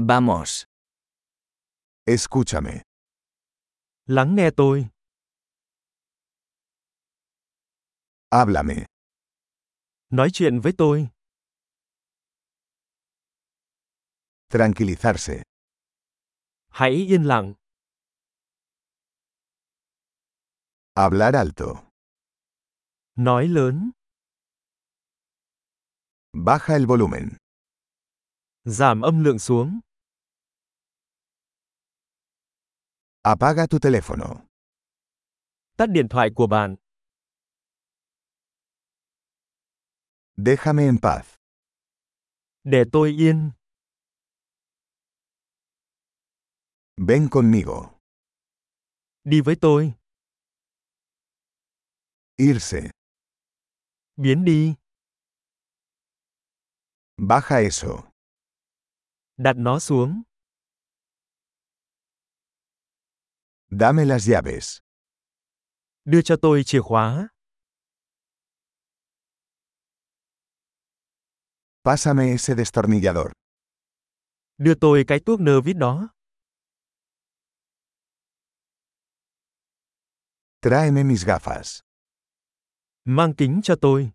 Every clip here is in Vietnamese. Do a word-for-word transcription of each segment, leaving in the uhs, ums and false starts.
Vamos. Escúchame. Lắng nghe tôi. Háblame. Nói chuyện với tôi. Tranquilizarse. Hãy yên lặng. Hablar alto. Nói lớn. Baja el volumen. Giảm âm lượng xuống. Apaga tu teléfono. Tắt điện thoại của bạn. Déjame en paz. Để tôi yên. Ven conmigo. Đi với tôi. Irse. Biến đi. Baja eso. Đặt nó xuống. Dame las llaves. Đưa cho tôi chìa khóa. Pásame ese destornillador. Đưa tôi cái tuốc nơ vít đó. Tráeme mis gafas. Mang kính cho tôi.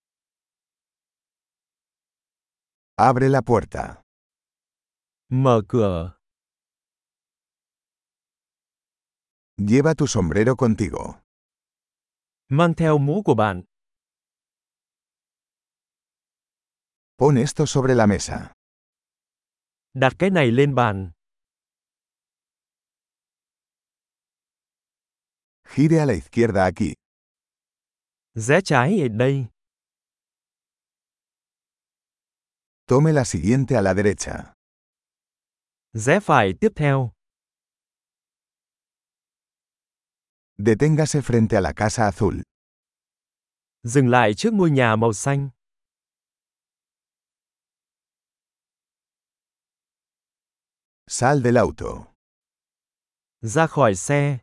Abre la puerta. Mở cửa. Lleva tu sombrero contigo. Mang theo mũ của bạn. Pon esto sobre la mesa. Đặt cái này lên bàn. Gire a la izquierda aquí. Rẽ trái ở đây. Tome la siguiente a la derecha. Rẽ phải tiếp theo. Deténgase frente a la casa azul. Dừng lại trước ngôi nhà màu xanh. Sal del auto. Ra khỏi xe.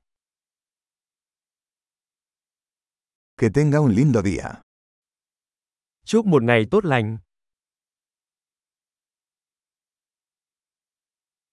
Que tenga un lindo día. Chúc một ngày tốt lành.